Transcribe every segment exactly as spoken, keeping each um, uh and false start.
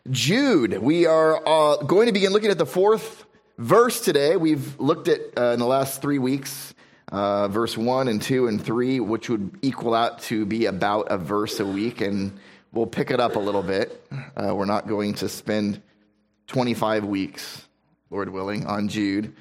Jude. We are uh, going to begin looking at the fourth verse today. We've looked at, uh, in the last three weeks, uh, verse one and two and three, which would equal out to be about a verse a week, and we'll pick it up a little bit. Uh, we're not going to spend twenty-five weeks, Lord willing, on Jude,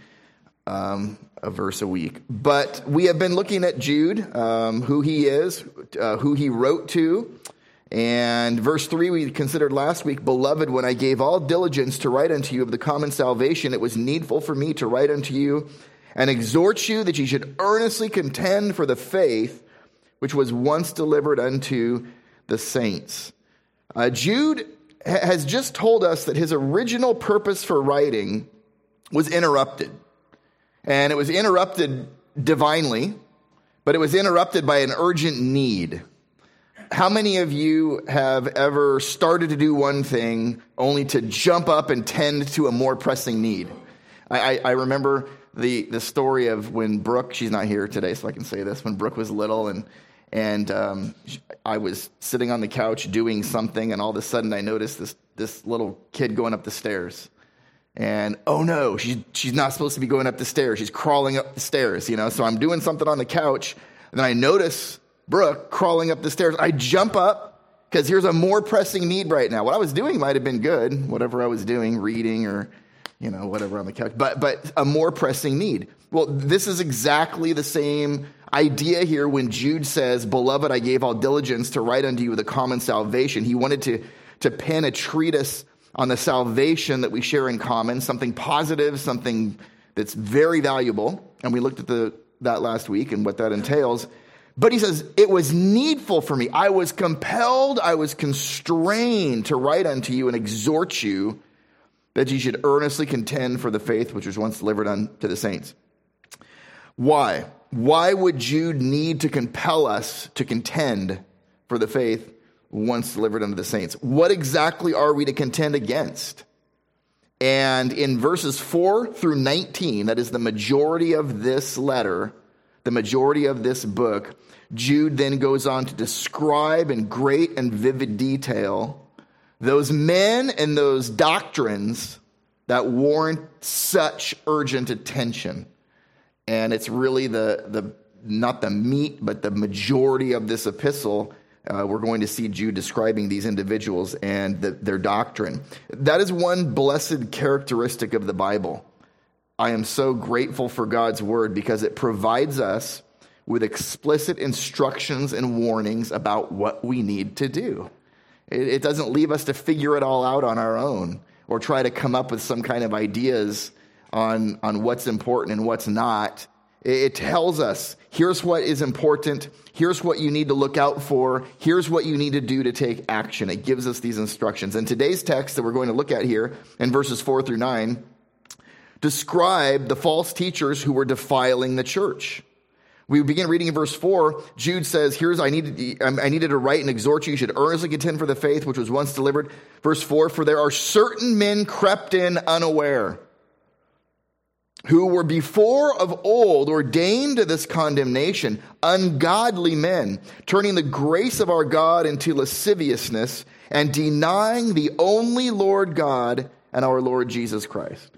um, a verse a week. But we have been looking at Jude, um, who he is, uh, who he wrote to. And verse three we considered last week, "Beloved, when I gave all diligence to write unto you of the common salvation, it was needful for me to write unto you and exhort you that ye should earnestly contend for the faith which was once delivered unto the saints." Uh, Jude ha- has just told us that his original purpose for writing was interrupted. And it was interrupted divinely, but it was interrupted by an urgent need. How many of you have ever started to do one thing only to jump up and tend to a more pressing need? I, I, I remember the, the story of when Brooke, she's not here today, so I can say this, when Brooke was little and and um, I was sitting on the couch doing something, and all of a sudden I noticed this this little kid going up the stairs. And, oh no, she's, she's not supposed to be going up the stairs. She's crawling up the stairs, you know. So I'm doing something on the couch, and then I notice Brooke crawling up the stairs. I jump up because here's a more pressing need right now. What I was doing might have been good, whatever I was doing, reading or, you know, whatever on the couch, but but a more pressing need. Well, this is exactly the same idea here when Jude says, "Beloved, I gave all diligence to write unto you the common salvation." He wanted to, to pen a treatise on the salvation that we share in common, something positive, something that's very valuable. And we looked at the that last week and what that entails. But he says, it was needful for me. I was compelled, I was constrained to write unto you and exhort you that ye should earnestly contend for the faith which was once delivered unto the saints. Why? Why would Jude need to compel us to contend for the faith once delivered unto the saints? What exactly are we to contend against? And in verses four through nineteen, that is the majority of this letter, the majority of this book, Jude then goes on to describe in great and vivid detail those men and those doctrines that warrant such urgent attention. And it's really the, the not the meat, but the majority of this epistle. Uh, we're going to see Jude describing these individuals and the, their doctrine. That is one blessed characteristic of the Bible. I am so grateful for God's word because it provides us with explicit instructions and warnings about what we need to do. It, it doesn't leave us to figure it all out on our own or try to come up with some kind of ideas on, on what's important and what's not. It, it tells us, here's what is important, here's what you need to look out for, here's what you need to do to take action. It gives us these instructions. And today's text that we're going to look at here in verses four through nine describe the false teachers who were defiling the church. We begin reading in verse four. Jude says, here's, I needed, I needed to write and exhort you. You should earnestly contend for the faith which was once delivered. Verse four, "For there are certain men crept in unaware, who were before of old ordained to this condemnation, ungodly men, turning the grace of our God into lasciviousness and denying the only Lord God and our Lord Jesus Christ."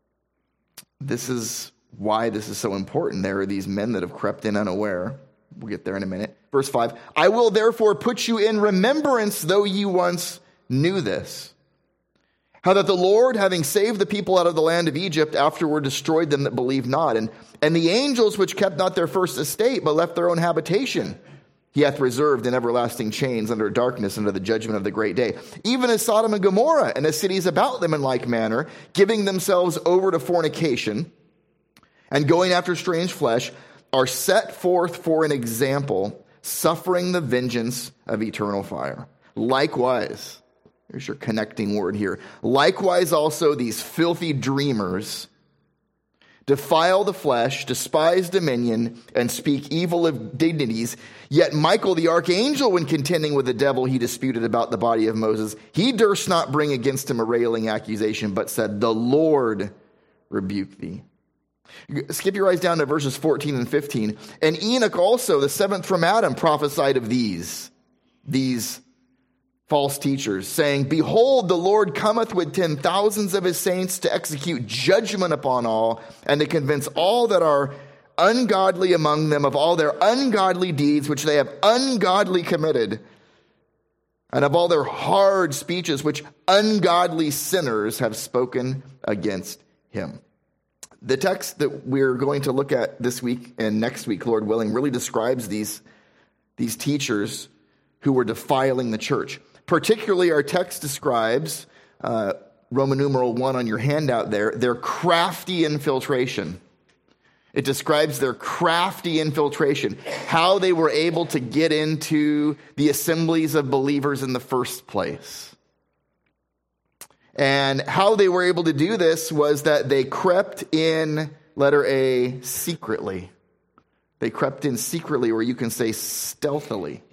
This is why this is so important. There are these men that have crept in unaware. We'll get there in a minute. Verse five, "I will therefore put you in remembrance, though you once knew this, how that the Lord, having saved the people out of the land of Egypt, afterward destroyed them that believed not. And, and the angels which kept not their first estate, but left their own habitation, he hath reserved in everlasting chains under darkness under the judgment of the great day. Even as Sodom and Gomorrah and the cities about them in like manner, giving themselves over to fornication and going after strange flesh, are set forth for an example, suffering the vengeance of eternal fire. Likewise," here's your connecting word here, "likewise also these filthy dreamers defile the flesh, despise dominion, and speak evil of dignities. Yet Michael the archangel, when contending with the devil, he disputed about the body of Moses. He durst not bring against him a railing accusation, but said, The Lord rebuke thee." Skip your eyes down to verses fourteen and fifteen. "And Enoch also, the seventh from Adam, prophesied of these, these false teachers, saying, "Behold, the Lord cometh with ten thousands of his saints to execute judgment upon all, and to convince all that are ungodly among them of all their ungodly deeds which they have ungodly committed, and of all their hard speeches which ungodly sinners have spoken against him." The text that we're going to look at this week and next week, Lord willing, really describes these, these teachers who were defiling the church. Particularly, our text describes, uh, Roman numeral one on your handout there, their crafty infiltration. It describes their crafty infiltration, how they were able to get into the assemblies of believers in the first place. And how they were able to do this was that they crept in, letter A, secretly. They crept in secretly, or you can say stealthily.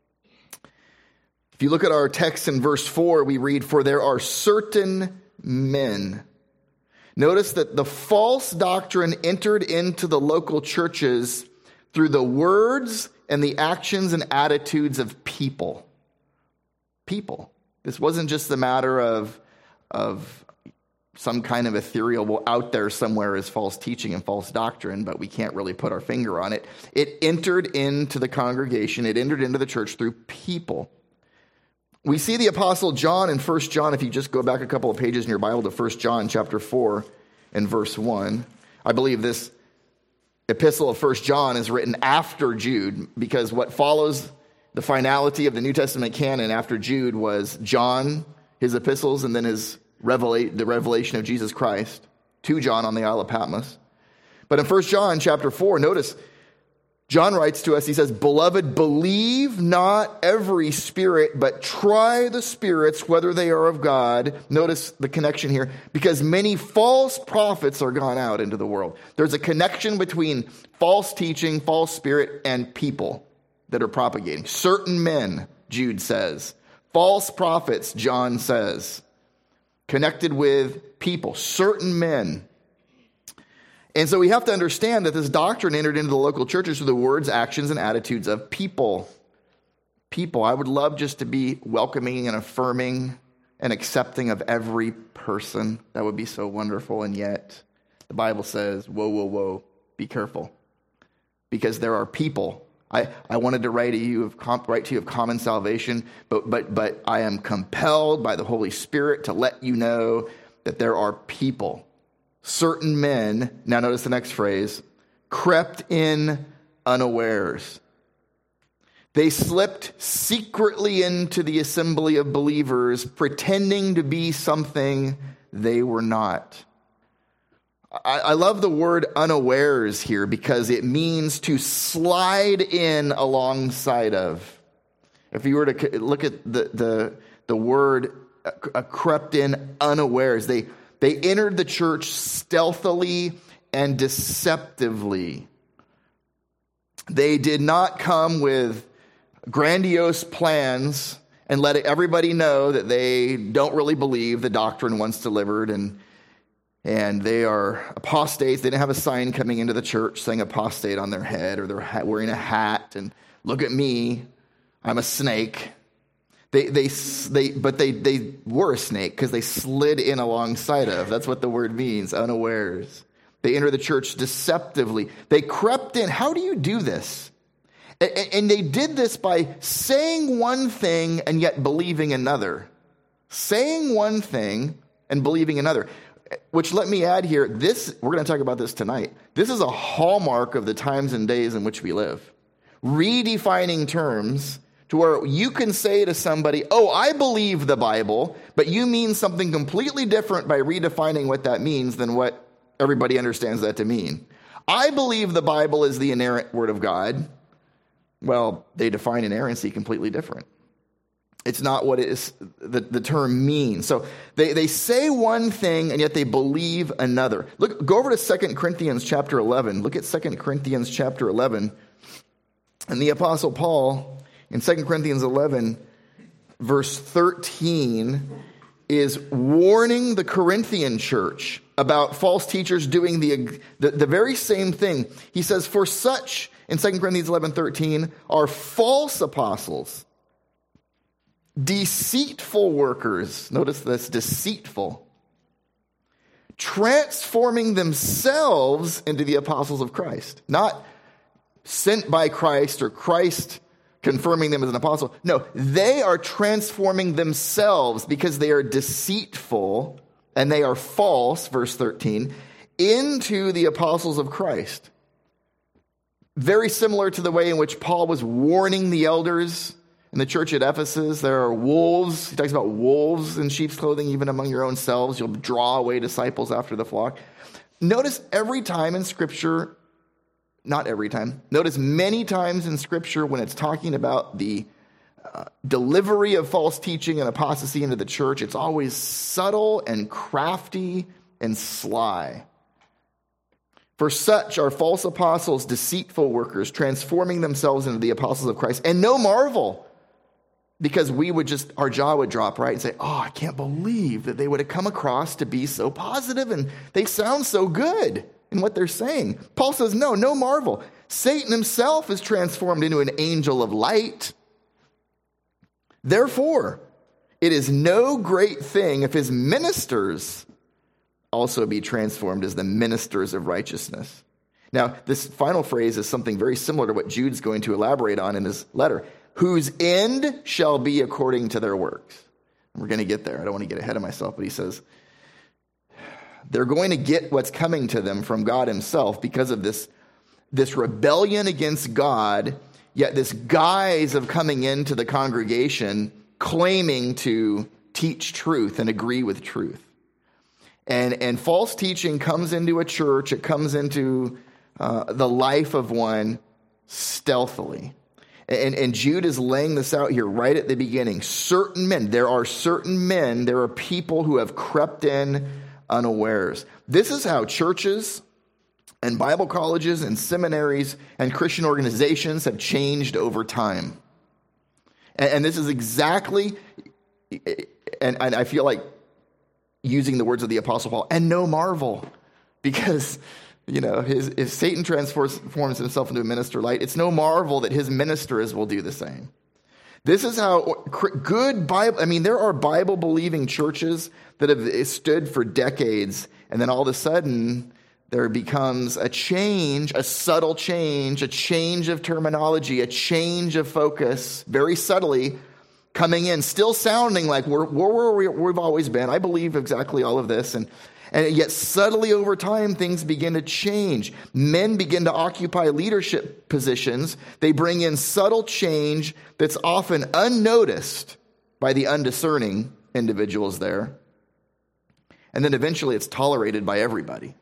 If you look at our text in verse four, we read, "For there are certain men." Notice that the false doctrine entered into the local churches through the words and the actions and attitudes of people. People. This wasn't just a matter of, of some kind of ethereal, well, out there somewhere is false teaching and false doctrine, but we can't really put our finger on it. It entered into the congregation. It entered into the church through people. We see the Apostle John in First John, if you just go back a couple of pages in your Bible to First John chapter four and verse one. I believe this epistle of First John is written after Jude, because what follows the finality of the New Testament canon after Jude was John, his epistles, and then his revelate, the revelation of Jesus Christ to John on the Isle of Patmos. But in First John chapter four, notice John writes to us, he says, "Beloved, believe not every spirit, but try the spirits whether they are of God." Notice the connection here, because many false prophets are gone out into the world. There's a connection between false teaching, false spirit, and people that are propagating. Certain men, Jude says. False prophets, John says. Connected with people, certain men. And so we have to understand that this doctrine entered into the local churches through the words, actions, and attitudes of people. People. I would love just to be welcoming and affirming and accepting of every person. That would be so wonderful. And yet, the Bible says, whoa, whoa, whoa, be careful. Because there are people. I, I wanted to write to you of write to you of common salvation, but but but I am compelled by the Holy Spirit to let you know that there are people. Certain men, now notice the next phrase, crept in unawares. They slipped secretly into the assembly of believers, pretending to be something they were not. I, I love the word unawares here because it means to slide in alongside of. If you were to look at the, the, the word uh, crept in unawares, they They entered the church stealthily and deceptively. They did not come with grandiose plans and let everybody know that they don't really believe the doctrine once delivered, and and they are apostates. They didn't have a sign coming into the church saying apostate on their head, or they're wearing a hat and look at me, I'm a snake. They, they, they, but they, they were a snake because they slid in alongside of. That's what the word means, unawares. They entered the church deceptively. They crept in. How do you do this? And, and they did this by saying one thing and yet believing another. Saying one thing and believing another. Which, let me add here, this, we're going to talk about this tonight. This is a hallmark of the times and days in which we live. Redefining terms to where you can say to somebody, oh, I believe the Bible, but you mean something completely different by redefining what that means than what everybody understands that to mean. I believe the Bible is the inerrant word of God. Well, they define inerrancy completely different. It's not what it is, the, the term means. So they, they say one thing and yet they believe another. Look, go over to Second Corinthians chapter eleven. Look at Second Corinthians chapter eleven. And the Apostle Paul, in Second Corinthians eleven, verse thirteen, is warning the Corinthian church about false teachers doing the, the, the very same thing. He says, for such, in Second Corinthians eleven thirteen, are false apostles, deceitful workers. Notice this, deceitful. Transforming themselves into the apostles of Christ. Not sent by Christ or Christ confirming them as an apostle. No, they are transforming themselves because they are deceitful and they are false, verse thirteen, into the apostles of Christ. Very similar to the way in which Paul was warning the elders in the church at Ephesus. There are wolves. He talks about wolves in sheep's clothing, even among your own selves. You'll draw away disciples after the flock. Notice every time in Scripture, not every time, notice many times in Scripture when it's talking about the uh, delivery of false teaching and apostasy into the church, it's always subtle and crafty and sly. For such are false apostles, deceitful workers, transforming themselves into the apostles of Christ. And no marvel, because we would just, our jaw would drop, right? And say, oh, I can't believe that they would have come across to be so positive and they sound so good in what they're saying. Paul says, no, no marvel. Satan himself is transformed into an angel of light. Therefore, it is no great thing if his ministers also be transformed as the ministers of righteousness. Now, this final phrase is something very similar to what Jude's going to elaborate on in his letter. Whose end shall be according to their works. We're going to get there. I don't want to get ahead of myself, but he says, they're going to get what's coming to them from God himself because of this, this rebellion against God, yet this guise of coming into the congregation claiming to teach truth and agree with truth. And, and false teaching comes into a church, it comes into uh, the life of one stealthily. And, and Jude is laying this out here right at the beginning. Certain men, there are certain men, there are people who have crept in unawares. This is how churches and Bible colleges and seminaries and Christian organizations have changed over time. And, and this is exactly, and, and I feel like using the words of the Apostle Paul, and no marvel, because, you know, his, if Satan transforms himself into a minister of light, it's no marvel that his ministers will do the same. This is how good Bible, I mean, there are Bible-believing churches that have stood for decades, and then all of a sudden, there becomes a change, a subtle change, a change of terminology, a change of focus, very subtly, coming in, still sounding like we're, we're where we've always been. I believe exactly all of this. And, and yet subtly over time, things begin to change. Men begin to occupy leadership positions. They bring in subtle change that's often unnoticed by the undiscerning individuals there. And then eventually it's tolerated by everybody.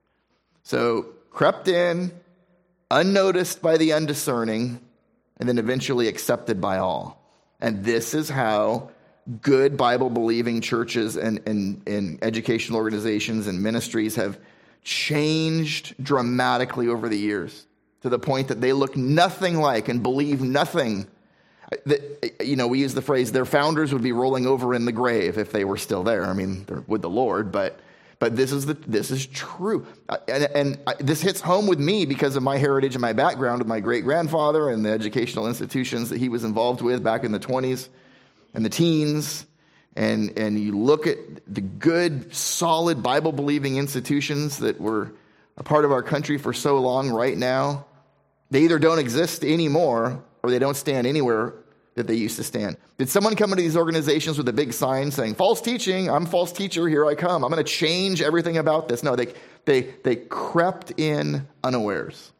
So crept in, unnoticed by the undiscerning, and then eventually accepted by all. And this is how good Bible-believing churches and, and, and educational organizations and ministries have changed dramatically over the years to the point that they look nothing like and believe nothing. That, you know, we use the phrase, their founders would be rolling over in the grave if they were still there. I mean, they're with the Lord, but but this is the this is true. And, and I, this hits home with me because of my heritage and my background with my great-grandfather and the educational institutions that he was involved with back in the twenties and the teens. And, and you look at the good, solid, Bible-believing institutions that were a part of our country for so long right now, they either don't exist anymore or they don't stand anywhere that they used to stand. Did someone come into these organizations with a big sign saying, false teaching, I'm false teacher, here I come, I'm going to change everything about this? No, they they they crept in unawares.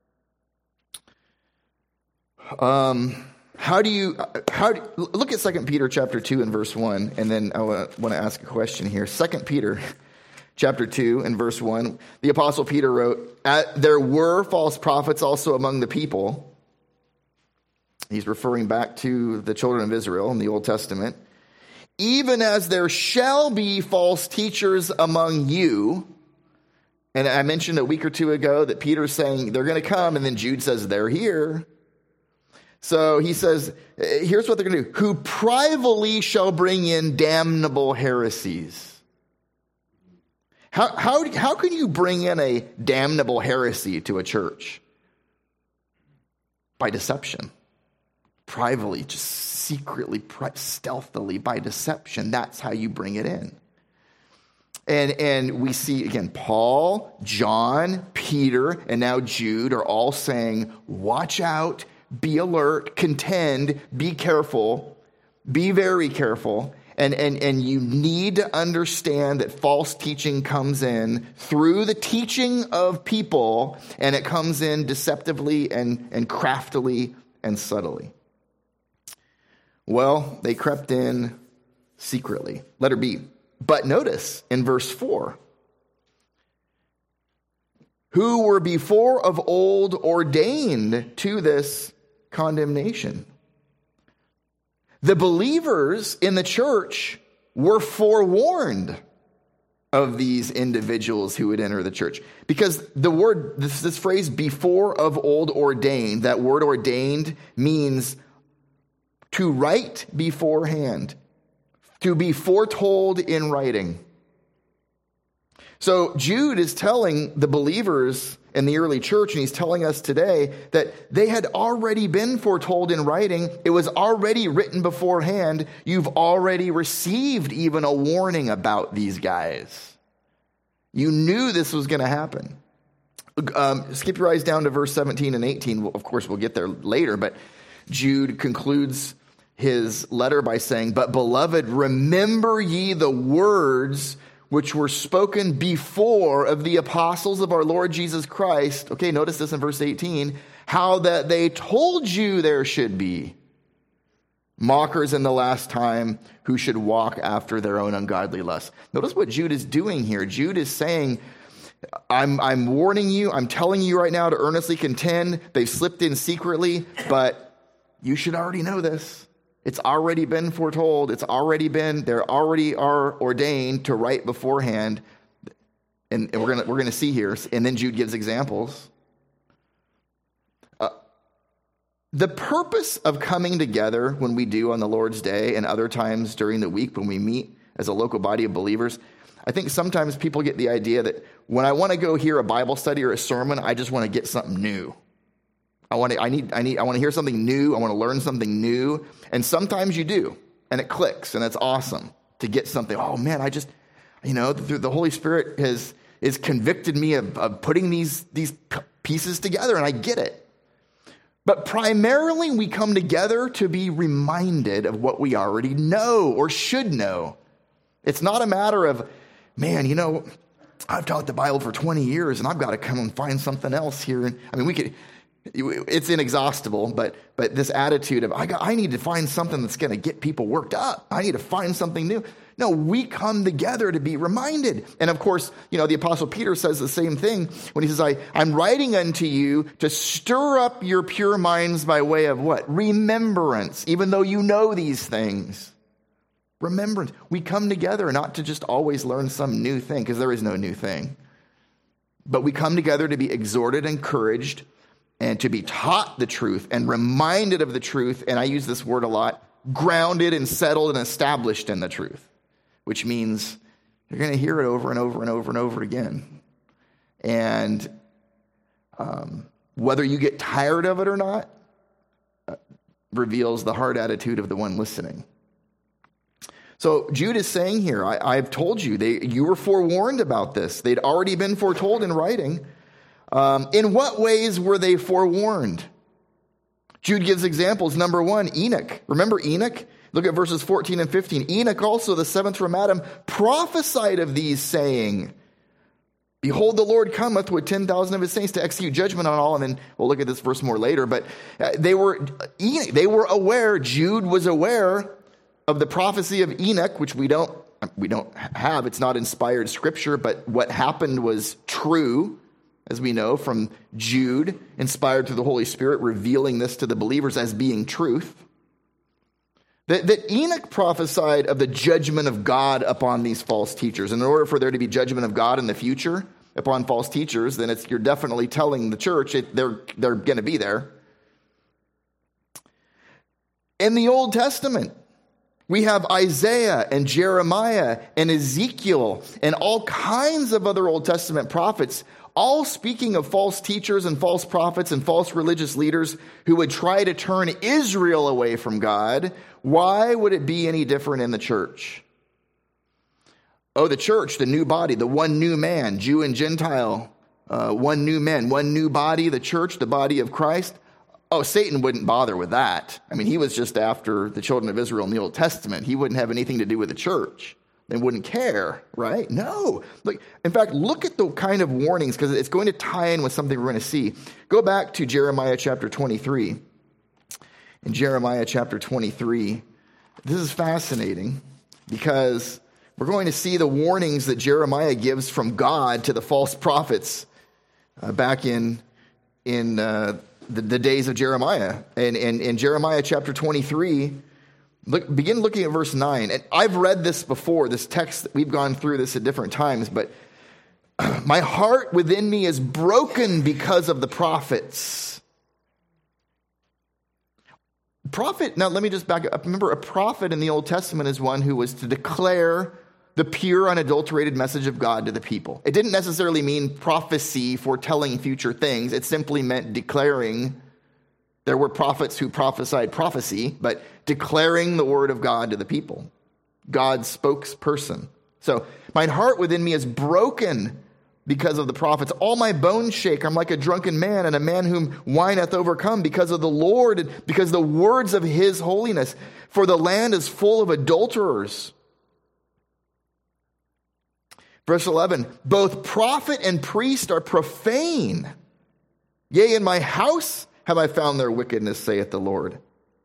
Um, how do you, how do, look at Second Peter chapter two and verse one, and then I want to ask a question here. Second Peter chapter two and verse one, the Apostle Peter wrote, there were false prophets also among the people. He's referring back to the children of Israel in the Old Testament. Even as there shall be false teachers among you. And I mentioned a week or two ago that Peter's saying they're going to come, and then Jude says they're here. So he says, here's what they're going to do. Who privately shall bring in damnable heresies. How, how, how can you bring in a damnable heresy to a church? By deception. privately, just secretly, stealthily, by deception. That's how you bring it in. And, and we see, again, Paul, John, Peter, and now Jude are all saying, watch out, be alert, contend, be careful, be very careful. And, and, and you need to understand that false teaching comes in through the teaching of people, and it comes in deceptively and, and craftily and subtly. Well, they crept in secretly. Letter B. But notice in verse four, who were before of old ordained to this condemnation. The believers in the church were forewarned of these individuals who would enter the church. Because the word, this, this phrase, before of old ordained, that word ordained means to write beforehand, to be foretold in writing. So Jude is telling the believers in the early church, and he's telling us today, that they had already been foretold in writing. It was already written beforehand. You've already received even a warning about these guys. You knew this was going to happen. Um, skip your eyes down to verse seventeen and eighteen. Well, of course, we'll get there later, but Jude concludes his letter by saying, but beloved, remember ye the words which were spoken before of the apostles of our Lord Jesus Christ. Okay, notice this in verse eighteen, how that they told you there should be mockers in the last time who should walk after their own ungodly lusts. Notice what Jude is doing here. Jude is saying, I'm, I'm warning you, I'm telling you right now to earnestly contend. They've slipped in secretly, but you should already know this. It's already been foretold. It's already been, they already are ordained to write beforehand. And, and we're going we're gonna see here. And then Jude gives examples. Uh, the purpose of coming together when we do on the Lord's Day and other times during the week when we meet as a local body of believers, I think sometimes people get the idea that when I want to go hear a Bible study or a sermon, I just want to get something new. I want to, I need, I need, I want to hear something new. I want to learn something new. And sometimes you do, and it clicks, and it's awesome to get something. Oh man, I just, you know, the, the Holy Spirit has, has convicted me of, of putting these, these pieces together, and I get it. But primarily we come together to be reminded of what we already know or should know. It's not a matter of, man, you know, I've taught the Bible for twenty years, and I've got to come and find something else here. And I mean, we could, it's inexhaustible, but but this attitude of, I got, I need to find something that's going to get people worked up. I need to find something new. No, we come together to be reminded. And of course, you know, the Apostle Peter says the same thing when he says, I, I'm writing unto you to stir up your pure minds by way of what? Remembrance, even though you know these things. Remembrance. We come together not to just always learn some new thing, because there is no new thing. But we come together to be exhorted, encouraged, and to be taught the truth and reminded of the truth. And I use this word a lot, grounded and settled and established in the truth, which means you're going to hear it over and over and over and over again. And um, whether you get tired of it or not uh, reveals the heart attitude of the one listening. So Jude is saying here, I, I've told you, they, you were forewarned about this. They'd already been foretold in writing. Um, in what ways were they forewarned? Jude gives examples. Number one, Enoch. Remember Enoch? Look at verses fourteen and fifteen. Enoch also, the seventh from Adam, prophesied of these, saying, behold, the Lord cometh with ten thousand of his saints to execute judgment on all. And then we'll look at this verse more later. But they were, they were aware, Jude was aware of the prophecy of Enoch, which we don't, we don't have. It's not inspired scripture, but what happened was true, as we know from Jude, inspired through the Holy Spirit, revealing this to the believers as being truth. That, that Enoch prophesied of the judgment of God upon these false teachers. And in order for there to be judgment of God in the future upon false teachers, then it's, you're definitely telling the church it, they're, they're going to be there. In the Old Testament, we have Isaiah and Jeremiah and Ezekiel and all kinds of other Old Testament prophets all speaking of false teachers and false prophets and false religious leaders who would try to turn Israel away from God. Why would it be any different in the church? Oh, the church, the new body, the one new man, Jew and Gentile, uh, one new man, one new body, the church, the body of Christ. Oh, Satan wouldn't bother with that. I mean, he was just after the children of Israel in the Old Testament. He wouldn't have anything to do with the church. They wouldn't care, right? No. Look, in fact, look at the kind of warnings, because it's going to tie in with something we're going to see. Go back to Jeremiah chapter twenty-three. In Jeremiah chapter twenty-three, this is fascinating because we're going to see the warnings that Jeremiah gives from God to the false prophets uh, back in in uh, the, the days of Jeremiah. And in Jeremiah chapter twenty-three, look, begin looking at verse nine. And I've read this before, this text, we've gone through this at different times, but my heart within me is broken because of the prophets. Prophet, now let me just back up. Remember, a prophet in the Old Testament is one who was to declare the pure, unadulterated message of God to the people. It didn't necessarily mean prophecy, foretelling future things. It simply meant declaring. There were prophets who prophesied prophecy, but declaring the word of God to the people. God's spokesperson. So, my heart within me is broken because of the prophets. All my bones shake. I'm like a drunken man, and a man whom wine hath overcome, because of the Lord, because the words of his holiness. For the land is full of adulterers. Verse eleven, both prophet and priest are profane. Yea, in my house have I found their wickedness, saith the Lord.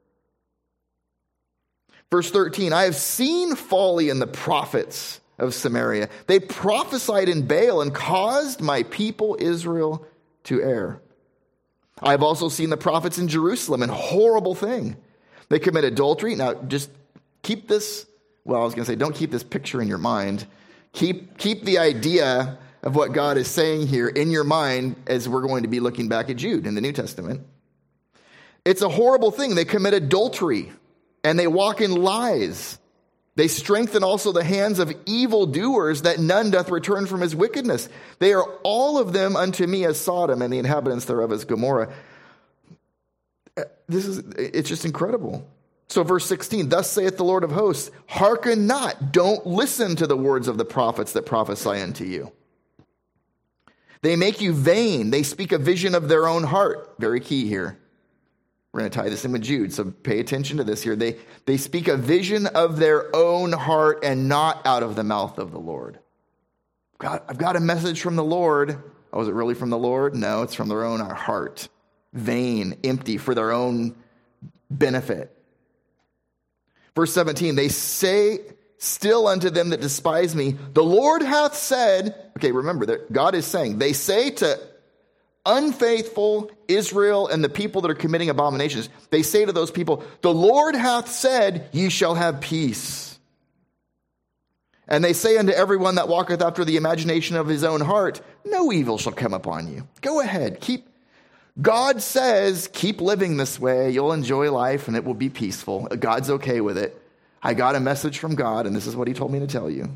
Verse thirteen, I have seen folly in the prophets of Samaria. They prophesied in Baal and caused my people Israel to err. I have also seen the prophets in Jerusalem, and horrible thing. They commit adultery. Now, just keep this, well, I was going to say, don't keep this picture in your mind. Keep, keep the idea of what God is saying here in your mind as we're going to be looking back at Jude in the New Testament. It's a horrible thing. They commit adultery, and they walk in lies. They strengthen also the hands of evildoers, that none doth return from his wickedness. They are all of them unto me as Sodom, and the inhabitants thereof as Gomorrah. This is, it's just incredible. So verse sixteen, thus saith the Lord of hosts, hearken not, don't listen to the words of the prophets that prophesy unto you. They make you vain. They speak a vision of their own heart. Very key here. We're going to tie this in with Jude, so pay attention to this here. They, they speak a vision of their own heart and not out of the mouth of the Lord. God, I've got a message from the Lord. Oh, is it really from the Lord? No, it's from their own heart. Vain, empty, for their own benefit. Verse seventeen, they say still unto them that despise me, the Lord hath said, okay, remember that God is saying, they say to unfaithful Israel and the people that are committing abominations, they say to those people, the Lord hath said, ye shall have peace. And they say unto everyone that walketh after the imagination of his own heart, no evil shall come upon you. Go ahead, keep. God says, keep living this way. You'll enjoy life and it will be peaceful. God's okay with it. I got a message from God, and this is what he told me to tell you.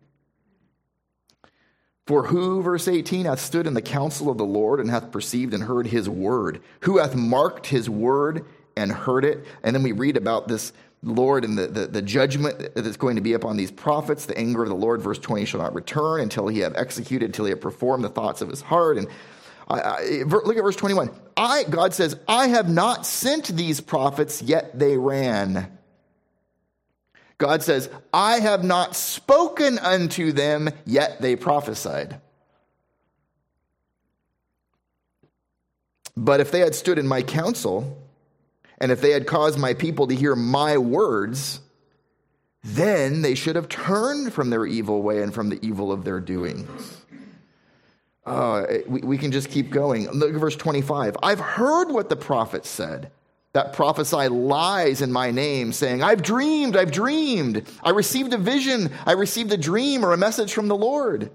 For who, verse eighteen, hath stood in the counsel of the Lord and hath perceived and heard his word? Who hath marked his word and heard it? And then we read about this Lord and the, the, the judgment that's going to be upon these prophets. The anger of the Lord, verse twenty, shall not return until he have executed, until he have performed the thoughts of his heart. And I, I, look at verse twenty-one. I, God says, I have not sent these prophets, yet they ran. God says, I have not spoken unto them, yet they prophesied. But if they had stood in my counsel, and if they had caused my people to hear my words, then they should have turned from their evil way and from the evil of their doings. Uh, we, we can just keep going. Look at verse twenty-five. I've heard what the prophets said, that prophesy lies in my name, saying, I've dreamed, I've dreamed. I received a vision, I received a dream or a message from the Lord.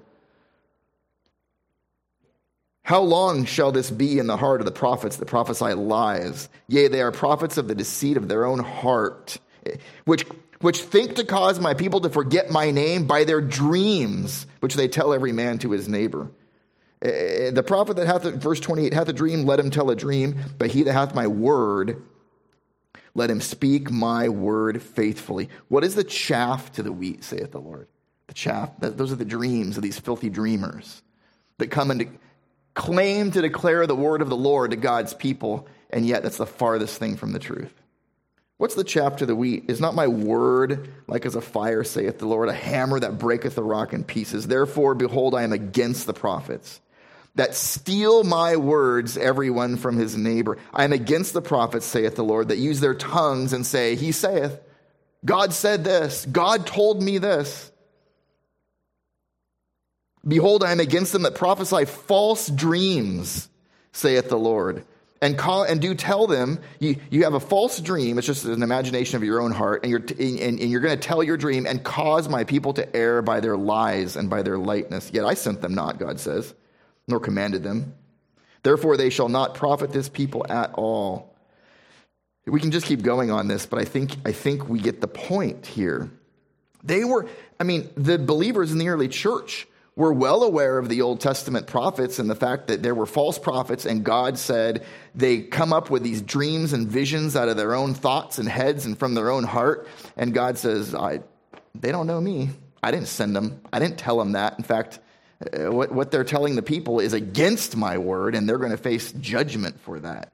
How long shall this be in the heart of the prophets that prophesy lies? Yea, they are prophets of the deceit of their own heart, which, which think to cause my people to forget my name by their dreams, which they tell every man to his neighbor. Uh, the prophet that hath, a, verse twenty-eight, hath a dream, let him tell a dream. But he that hath my word, let him speak my word faithfully. What is the chaff to the wheat, saith the Lord? The chaff, those are the dreams of these filthy dreamers that come and de- claim to declare the word of the Lord to God's people, and yet that's the farthest thing from the truth. What's the chaff to the wheat? Is not my word like as a fire, saith the Lord, a hammer that breaketh the rock in pieces? Therefore, behold, I am against the prophets that steal my words, every one from his neighbor. I am against the prophets, saith the Lord, that use their tongues and say, he saith, God said this, God told me this. Behold, I am against them that prophesy false dreams, saith the Lord. And call and do tell them, you, you have a false dream, it's just an imagination of your own heart, and you're, and, and you're going to tell your dream and cause my people to err by their lies and by their lightness. Yet I sent them not, God says, nor commanded them. Therefore they shall not profit this people at all. We can just keep going on this, but I think I think we get the point here. They were, I mean, the believers in the early church were well aware of the Old Testament prophets and the fact that there were false prophets, and God said they come up with these dreams and visions out of their own thoughts and heads and from their own heart. And God says, I, they don't know me. I didn't send them. I didn't tell them that. In fact, uh, what, what they're telling the people is against my word, and they're going to face judgment for that.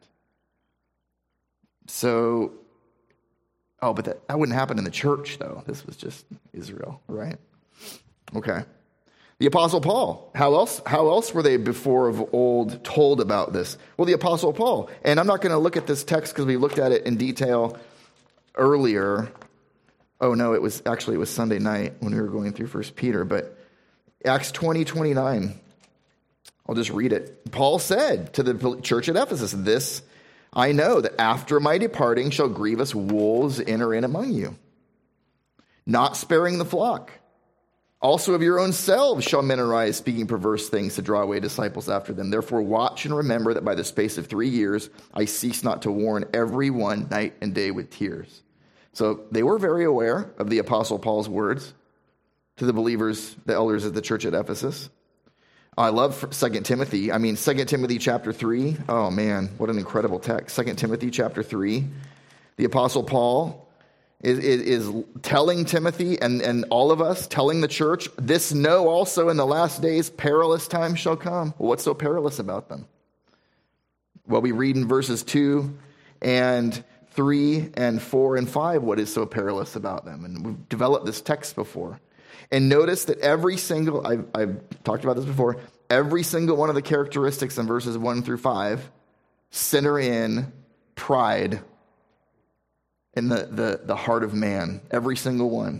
So, oh, but that, that wouldn't happen in the church, though. This was just Israel, right? Okay. The Apostle Paul, how else how else were they before of old told about this? Well, the Apostle Paul, and I'm not going to look at this text because we looked at it in detail earlier. Oh, no, it was actually it was Sunday night when we were going through First Peter, but Acts twenty twenty-nine, I'll just read it. Paul said to the church at Ephesus, this I know, that after my departing shall grievous wolves enter in among you, not sparing the flock. Also of your own selves shall men arise, speaking perverse things to draw away disciples after them. Therefore watch and remember that by the space of three years I cease not to warn every one night and day with tears. So they were very aware of the Apostle Paul's words to the believers, the elders of the church at Ephesus. I love Second Timothy. I mean, Second Timothy chapter three. Oh man, what an incredible text. Second Timothy chapter three. The Apostle Paul Is, is, is telling Timothy and, and all of us, telling the church, this know also in the last days perilous times shall come. Well, what's so perilous about them? Well, we read in verses two and three and four and five what is so perilous about them. And we've developed this text before. And notice that every single, I've, I've talked about this before, every single one of the characteristics in verses one through five center in pride in the, the, the heart of man. Every single one.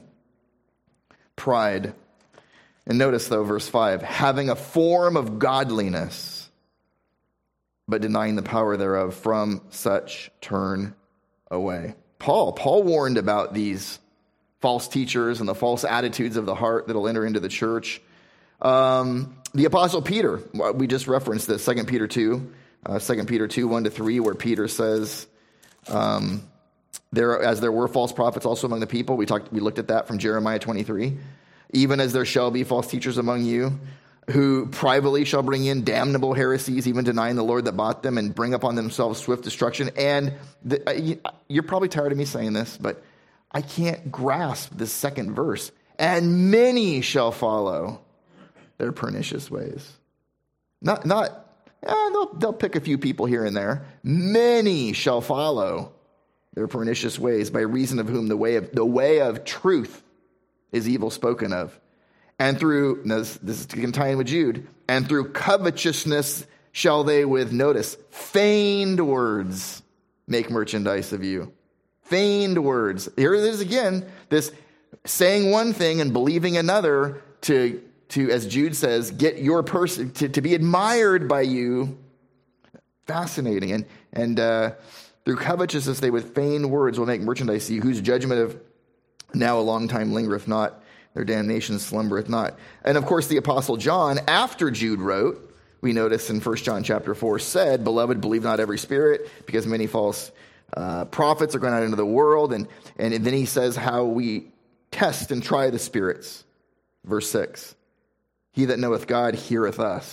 Pride. And notice, though, verse five, having a form of godliness, but denying the power thereof, from such turn away. Paul, Paul warned about these false teachers and the false attitudes of the heart that'll enter into the church. Um, the Apostle Peter, we just referenced this, Second Peter two, uh, Second Peter two, one to three, where Peter says, um, There, as there were false prophets also among the people. We talked, we looked at that from Jeremiah twenty-three. Even as there shall be false teachers among you, who privately shall bring in damnable heresies, even denying the Lord that bought them, and bring upon themselves swift destruction. And the, uh, you're probably tired of me saying this, but I can't grasp this second verse. And many shall follow their pernicious ways. Not, not. Eh, they'll, they'll pick a few people here and there. Many shall follow their pernicious ways, by reason of whom the way of the way of truth is evil spoken of. And through, this, this is to tie in with Jude, and through covetousness shall they with, notice, feigned words make merchandise of you. Feigned words. Here it is again, this saying one thing and believing another to, to as Jude says, get your person, to, to be admired by you. Fascinating. And, and, uh, through covetousness, they with feigned words will make merchandise of you, whose judgment of now a long time lingereth not, their damnation slumbereth not. And of course, the Apostle John, after Jude wrote, we notice in First John chapter four, said, Beloved, believe not every spirit, because many false uh, prophets are going out into the world. And, and then he says how we test and try the spirits. Verse six, He that knoweth God heareth us.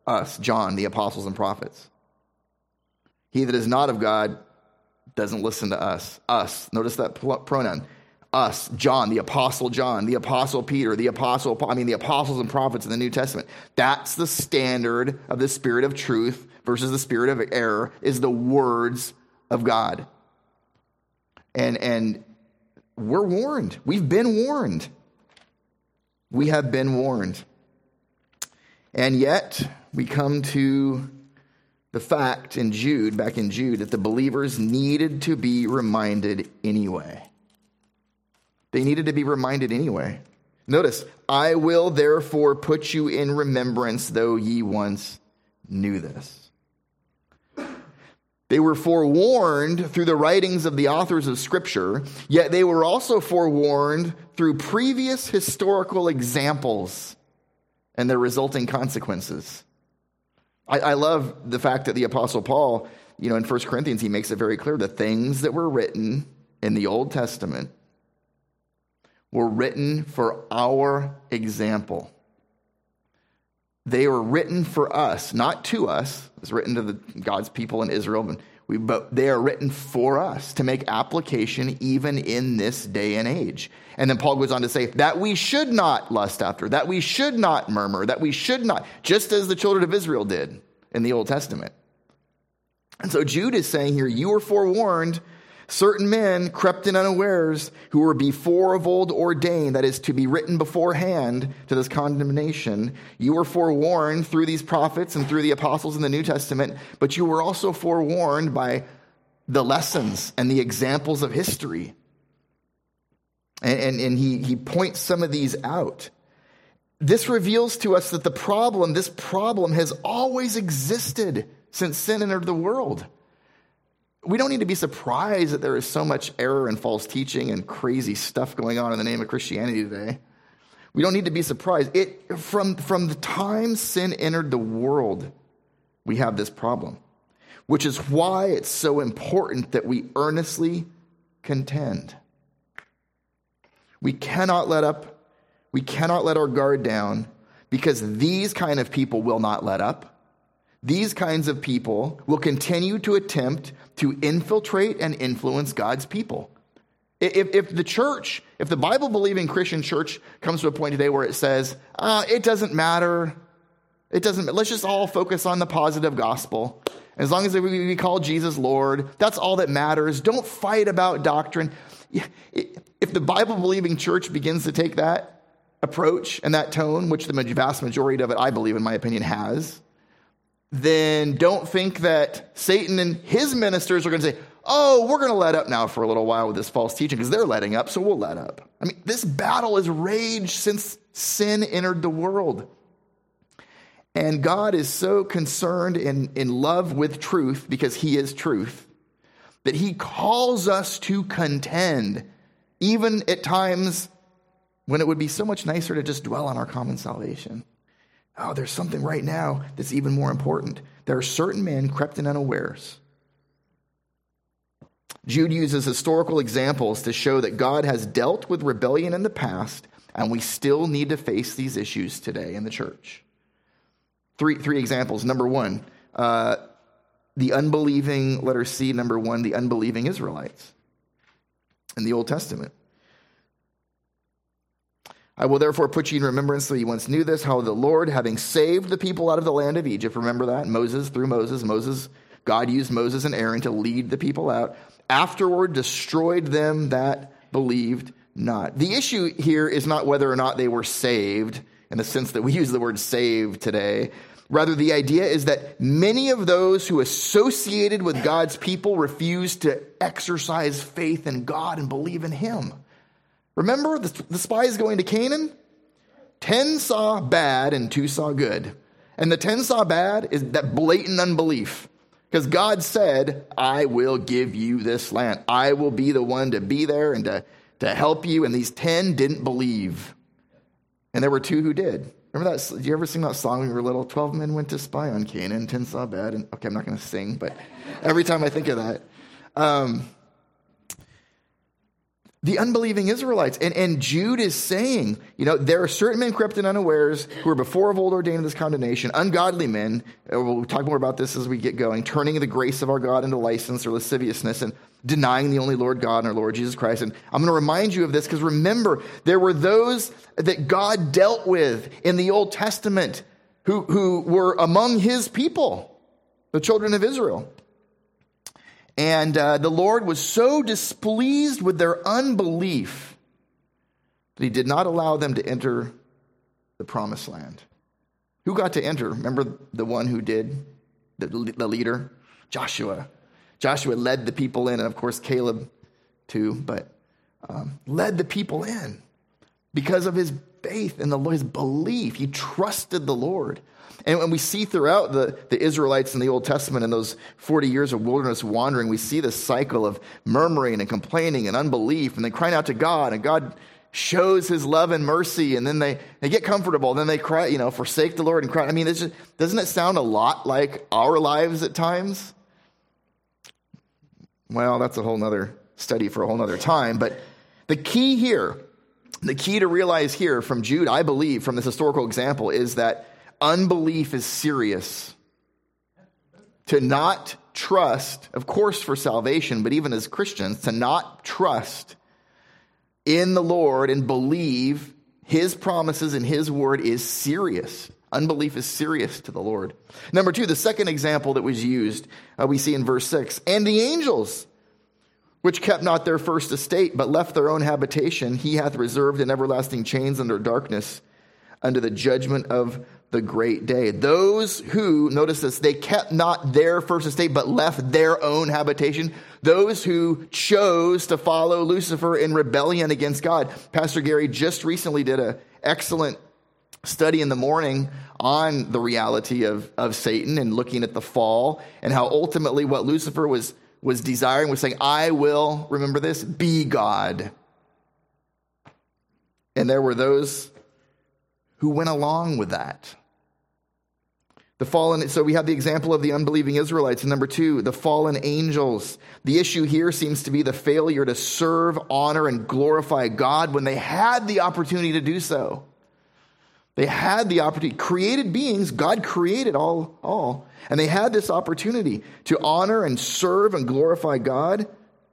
Us, John, the apostles and prophets. He that is not of God doesn't listen to us. Us. Notice that pronoun. Us, John, the apostle John, the apostle Peter, the apostle, I mean, the apostles and prophets in the New Testament. That's the standard of the spirit of truth versus the spirit of error, is the words of God. And, and we're warned. We've been warned. We have been warned. And yet, we come to the fact in Jude, back in Jude, that the believers needed to be reminded anyway. They needed to be reminded anyway. Notice, I will therefore put you in remembrance, though ye once knew this. They were forewarned through the writings of the authors of Scripture, yet they were also forewarned through previous historical examples and their resulting consequences. I, I love the fact that the Apostle Paul, you know, in First Corinthians, he makes it very clear the things that were written in the Old Testament were written for our example. They were written for us, not to us. It's written to the God's people in Israel, but, we, but they are written for us to make application even in this day and age. And then Paul goes on to say that we should not lust after, that we should not murmur, that we should not, just as the children of Israel did in the Old Testament. And so Jude is saying here, you were forewarned. Certain men crept in unawares, who were before of old ordained, that is, to be written beforehand to this condemnation. You were forewarned through these prophets and through the apostles in the New Testament, but you were also forewarned by the lessons and the examples of history. And, and, and he, he points some of these out. This reveals to us that the problem, this problem has always existed since sin entered the world. We don't need to be surprised that there is so much error and false teaching and crazy stuff going on in the name of Christianity today. We don't need to be surprised. It from, from the time sin entered the world, we have this problem, which is why it's so important that we earnestly contend. We cannot let up. We cannot let our guard down, because these kind of people will not let up. These kinds of people will continue to attempt to infiltrate and influence God's people. If, if the church, if the Bible-believing Christian church comes to a point today where it says, uh, it doesn't matter, it doesn't, let's just all focus on the positive gospel. As long as we call Jesus Lord, that's all that matters. Don't fight about doctrine. If the Bible-believing church begins to take that approach and that tone, which the vast majority of it, I believe, in my opinion, has, then don't think that Satan and his ministers are going to say, oh, we're going to let up now for a little while with this false teaching because they're letting up, so we'll let up. I mean, this battle has raged since sin entered the world. And God is so concerned in, in love with truth, because he is truth, that he calls us to contend, even at times when it would be so much nicer to just dwell on our common salvation. Oh, there's something right now that's even more important. There are certain men crept in unawares. Jude uses historical examples to show that God has dealt with rebellion in the past, and we still need to face these issues today in the church. Three, three examples. Number one, uh, the unbelieving, letter C, number one, the unbelieving Israelites in the Old Testament. I will therefore put you in remembrance, though you once knew this, how the Lord, having saved the people out of the land of Egypt, remember that? Moses, through Moses, Moses, God used Moses and Aaron to lead the people out, afterward destroyed them that believed not. The issue here is not whether or not they were saved, in the sense that we use the word saved today. Rather, the idea is that many of those who associated with God's people refused to exercise faith in God and believe in him. Remember the, the spies going to Canaan? Ten saw bad and two saw good. And the ten saw bad is that blatant unbelief. Because God said, I will give you this land. I will be the one to be there and to, to help you. And these ten didn't believe. And there were two who did. Remember that? Did you ever sing that song when you were little? Twelve men went to spy on Canaan, ten saw bad. And okay, I'm not going to sing, but every time I think of that. Um, the unbelieving Israelites. And, and Jude is saying, you know, there are certain men crept in unawares who were before of old ordained to this condemnation, ungodly men. We'll talk more about this as we get going, turning the grace of our God into license or lasciviousness and denying the only Lord God and our Lord Jesus Christ. And I'm going to remind you of this because remember, there were those that God dealt with in the Old Testament who, who were among his people, the children of Israel. And uh, the Lord was so displeased with their unbelief that he did not allow them to enter the promised land. Who got to enter? Remember the one who did, the, the leader? Joshua. Joshua led the people in, and of course Caleb too, but um, led the people in because of his faith in the Lord, his belief. He trusted the Lord. And when we see throughout the, the Israelites in the Old Testament and those forty years of wilderness wandering, we see this cycle of murmuring and complaining and unbelief and then crying out to God, and God shows his love and mercy, and then they, they get comfortable, and then they cry, you know, forsake the Lord and cry. I mean, it's just, doesn't it sound a lot like our lives at times? Well, that's a whole nother study for a whole nother time. But the key here, the key to realize here from Jude, I believe, from this historical example, is that unbelief is serious. To not trust, of course, for salvation, but even as Christians, to not trust in the Lord and believe his promises and his word is serious. Unbelief is serious to the Lord. Number two, the second example that was used, uh, we see in verse six. And the angels, which kept not their first estate, but left their own habitation, he hath reserved in everlasting chains under darkness, unto the judgment of the great day. Those who, notice this, they kept not their first estate, but left their own habitation. Those who chose to follow Lucifer in rebellion against God. Pastor Gary just recently did an excellent study in the morning on the reality of, of Satan and looking at the fall and how ultimately what Lucifer was, was desiring was saying, I will, remember this, be God. And there were those who went along with that. The fallen, so we have the example of the unbelieving Israelites. And number two, the fallen angels. The issue here seems to be the failure to serve, honor, and glorify God when they had the opportunity to do so. They had the opportunity. Created beings, God created all, all. And they had this opportunity to honor and serve and glorify God.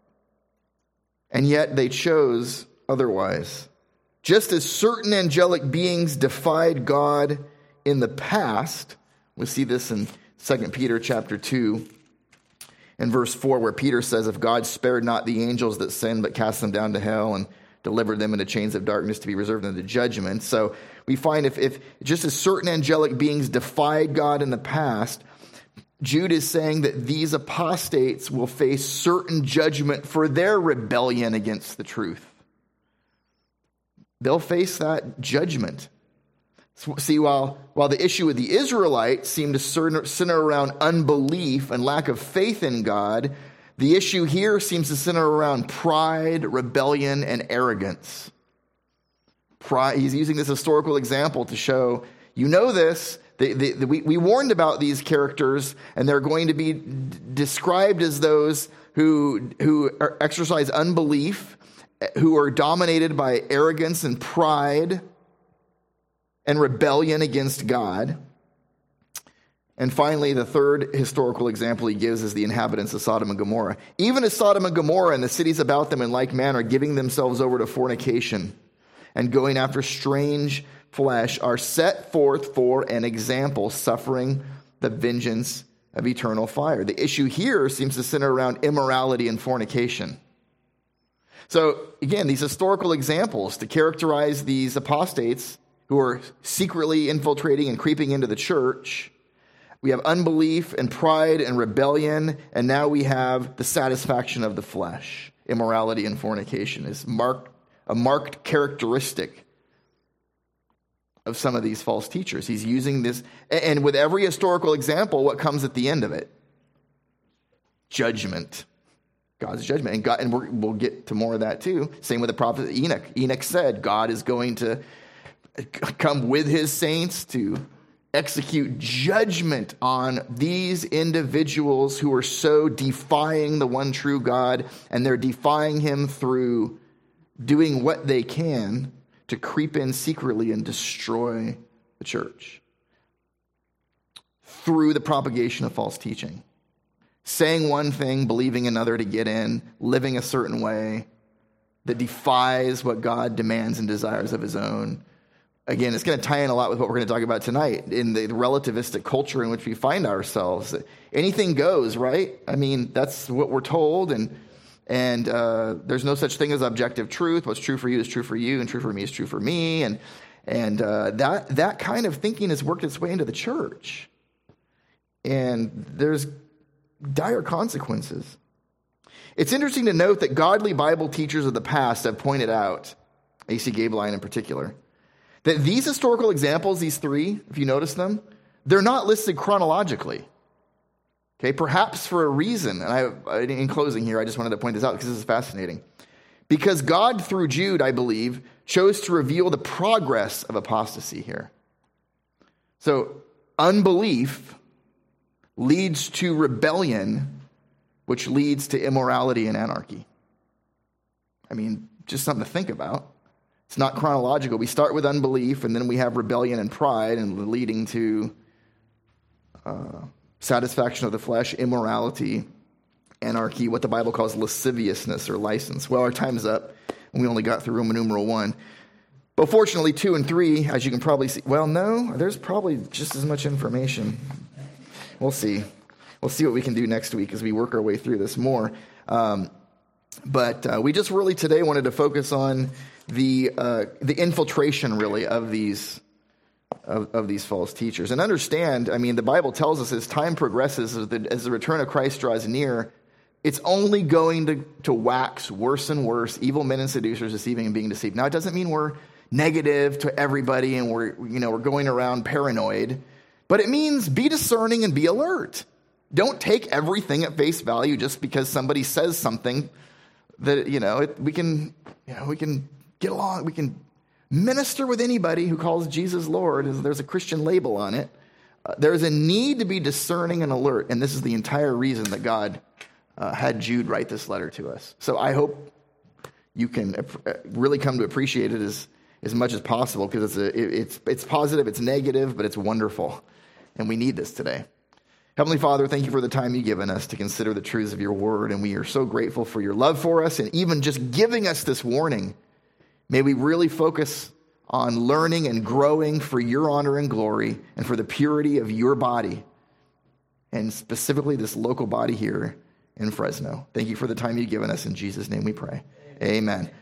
And yet they chose otherwise. Just as certain angelic beings defied God in the past, we see this in Second Peter chapter two and verse four, where Peter says, if God spared not the angels that sinned, but cast them down to hell and delivered them into chains of darkness to be reserved unto judgment. So we find if, if just as certain angelic beings defied God in the past, Jude is saying that these apostates will face certain judgment for their rebellion against the truth. They'll face that judgment. See, while, while the issue with the Israelites seemed to center around unbelief and lack of faith in God, the issue here seems to center around pride, rebellion, and arrogance. Pride, he's using this historical example to show, you know this, they, they, they, we, we warned about these characters, and they're going to be d- described as those who, who are, exercise unbelief, who are dominated by arrogance and pride and rebellion against God. And finally, the third historical example he gives is the inhabitants of Sodom and Gomorrah. Even as Sodom and Gomorrah and the cities about them in like manner, giving themselves over to fornication and going after strange flesh, are set forth for an example, suffering the vengeance of eternal fire. The issue here seems to center around immorality and fornication. So again, these historical examples to characterize these apostates who are secretly infiltrating and creeping into the church. We have unbelief and pride and rebellion, and now we have the satisfaction of the flesh. Immorality and fornication is marked, a marked characteristic of some of these false teachers. He's using this, and with every historical example, what comes at the end of it? Judgment. God's judgment. And, God, and we're, we'll get to more of that too. Same with the prophet Enoch. Enoch said God is going to come with his saints to execute judgment on these individuals who are so defying the one true God, and they're defying him through doing what they can to creep in secretly and destroy the church through the propagation of false teaching. Saying one thing, believing another to get in, living a certain way that defies what God demands and desires of his own. Again, it's going to tie in a lot with what we're going to talk about tonight in the relativistic culture in which we find ourselves. Anything goes, right? I mean, that's what we're told, and and uh, there's no such thing as objective truth. What's true for you is true for you, and true for me is true for me. And and uh, that that kind of thinking has worked its way into the church, and there's dire consequences. It's interesting to note that godly Bible teachers of the past have pointed out, A C Gaebelein in particular, that these historical examples, these three, if you notice them, they're not listed chronologically. Okay, perhaps for a reason. And I, in closing here, I just wanted to point this out because this is fascinating. Because God, through Jude, I believe, chose to reveal the progress of apostasy here. So, unbelief leads to rebellion, which leads to immorality and anarchy. I mean, just something to think about. It's not chronological. We start with unbelief, and then we have rebellion and pride, and leading to uh, satisfaction of the flesh, immorality, anarchy, what the Bible calls lasciviousness or license. Well, our time's up, and we only got through Roman numeral one. But fortunately, two and three, as you can probably see, well, no, there's probably just as much information. We'll see. We'll see what we can do next week as we work our way through this more. Um, but uh, we just really today wanted to focus on the uh, the infiltration, really, of these of, of these false teachers. And understand, I mean, the Bible tells us as time progresses, as the, as the return of Christ draws near, it's only going to, to wax worse and worse, evil men and seducers deceiving and being deceived. Now, it doesn't mean we're negative to everybody and we're, you know, we're going around paranoid, but it means be discerning and be alert. Don't take everything at face value just because somebody says something that, you know, it, we can, you know, we can get along, we can minister with anybody who calls Jesus Lord, as there's a Christian label on it. Uh, there's a need to be discerning and alert, and this is the entire reason that God uh, had Jude write this letter to us. So I hope you can uh, really come to appreciate it as, as much as possible, because it's, a, it, it's, it's positive, it's negative, but it's wonderful, and we need this today. Heavenly Father, thank you for the time you've given us to consider the truths of your word, and we are so grateful for your love for us and even just giving us this warning. May we really focus on learning and growing for your honor and glory and for the purity of your body, and specifically this local body here in Fresno. Thank you for the time you've given us. In Jesus' name we pray. Amen. Amen.